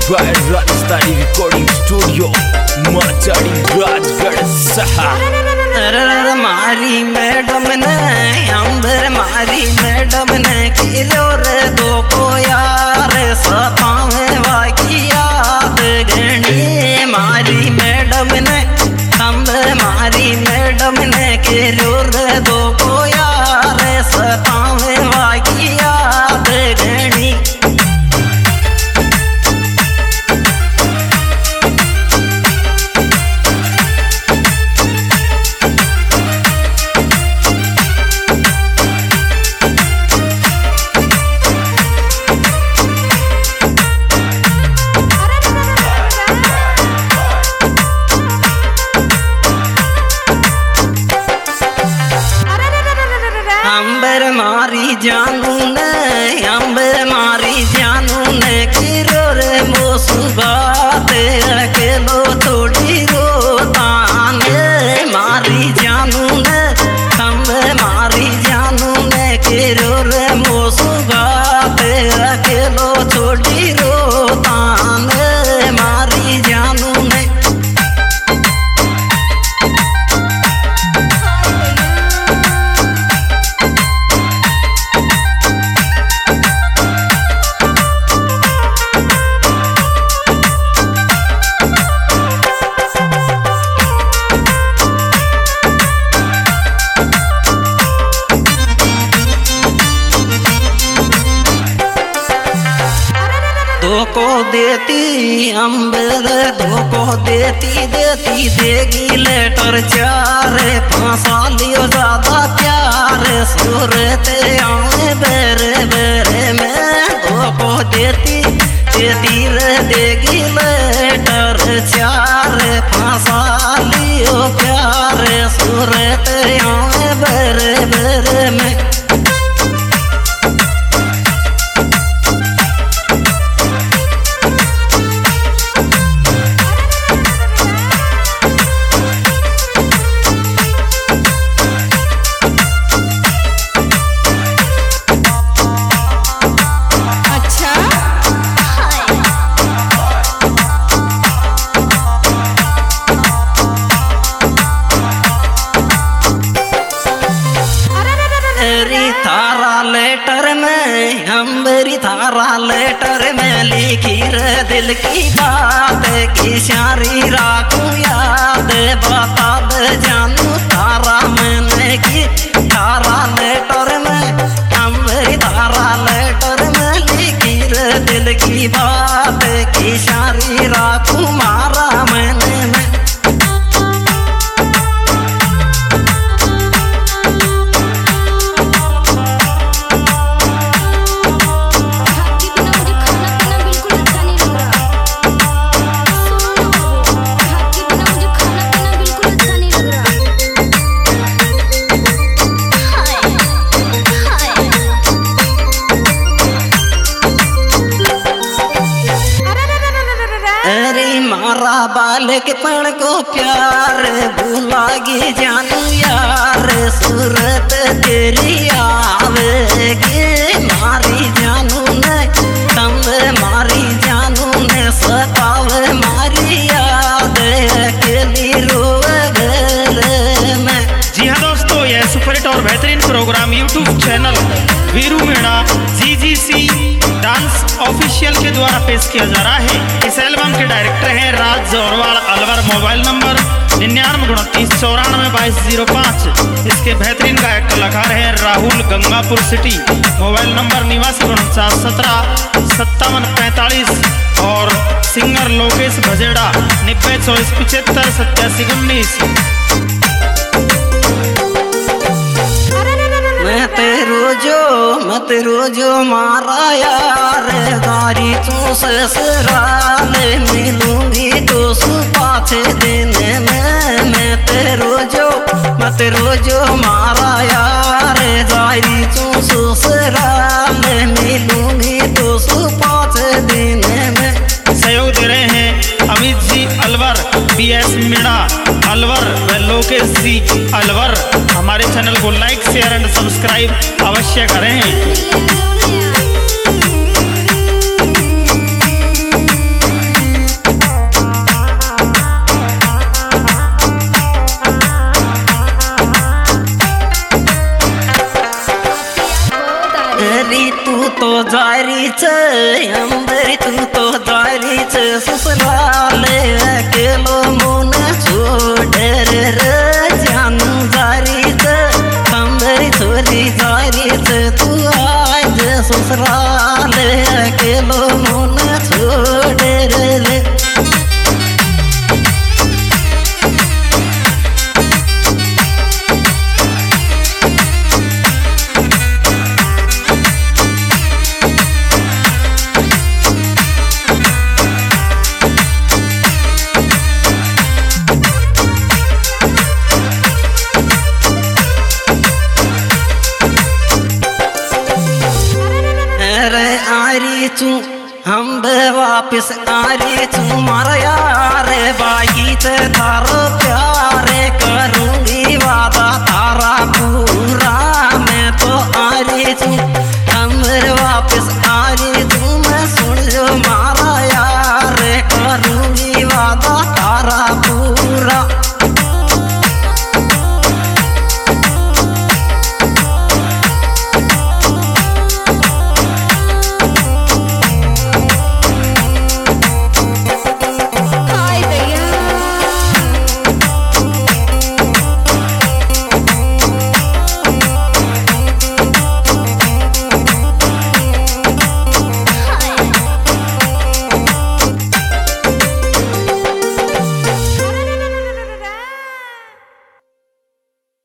by Rajasthani Recording Studio, Machadi Rajgarh Saha. मारी madam ने अंबर मारी मैडम ने किलो रे दो को यार सतावे वाकी याद गणी मारी मैडम ने अंबर मारी मैडम ने किलो रे दो को यार सतावे वाकी याद गणी अंबर मारी जानू ने अंबर मारी जानू ने किरो रे मोसुबात अकेलो थोड़ी रोताने मारी जानू ने अंबर मारी जानू ने किरो रे मोसुबात अकेलो थोड़ी रोताने मारी जानू ने धोको देती अंबर धोको देती देती देगी लेटर चार फांसा लियो ज्यादा प्यार सूरत आए बेरे बेरे में धोको देती देती रे देगी लेटर चार फांसा लियो प्यार सूरत आए बेरे बेरे में थारा लेटर में अंबरी थारा लेटर में लिखी रे दिल की बात की सारी राखू याद बता दे जानू थारा मैंने की थारा लेटर में अंबरी थारा लेटर में लिखी रे दिल की बात की सारी राखू मारा मैंने में मारा बालक पण को प्यार भूलागी जानू यार सूरत तेरी आवेगी मारी जानू ने तम मारी जानू ने सतावे मारी याद अकेली रोवे घर में। जी हाँ दोस्तों, यह सुपरहिट और बेहतरीन program YouTube channel Veeru Meena GGC dance official के द्वारा पेश किया जा रहा है। इस एल्बम के डायरेक्टर हैं राज जोरवाल अलवर। Mobile number 99 29 94 2205। इसके बेहतरीन गायक कलाकार हैं Rahul Gangapur city. Mobile number 89 17 57 45 और सिंगर लोकेश भजेड़ा 90 24 75 87 19। मत रोजो मारा यार गारी तू ससुराल मिलूंगी तो सुपाछ दिन में मत रोजो मारा यार गारी तू ससुराल मिलूंगी तो सुपाछ दिन में। सहयोग दे रहे हैं अमित जी अलवर, BS मीणा अलवर व लोकेश जी अलवर। हमारे चैनल को लाइक शेयर एंड सब्सक्राइब अवश्य करें। अरे तू तो जारी छ अंबरी तू तो जारी छ ससुराल अकेलो मन छोड़ रे जान जारी छ अंबरी छोरी जारी छ तू आज ससुराल अकेलो मन छोड़ रे हम वापिस आरी तू मारा यार बाई ते थारो प्यारे करूंगी वादा तारा पूरा मैं तो आरी तू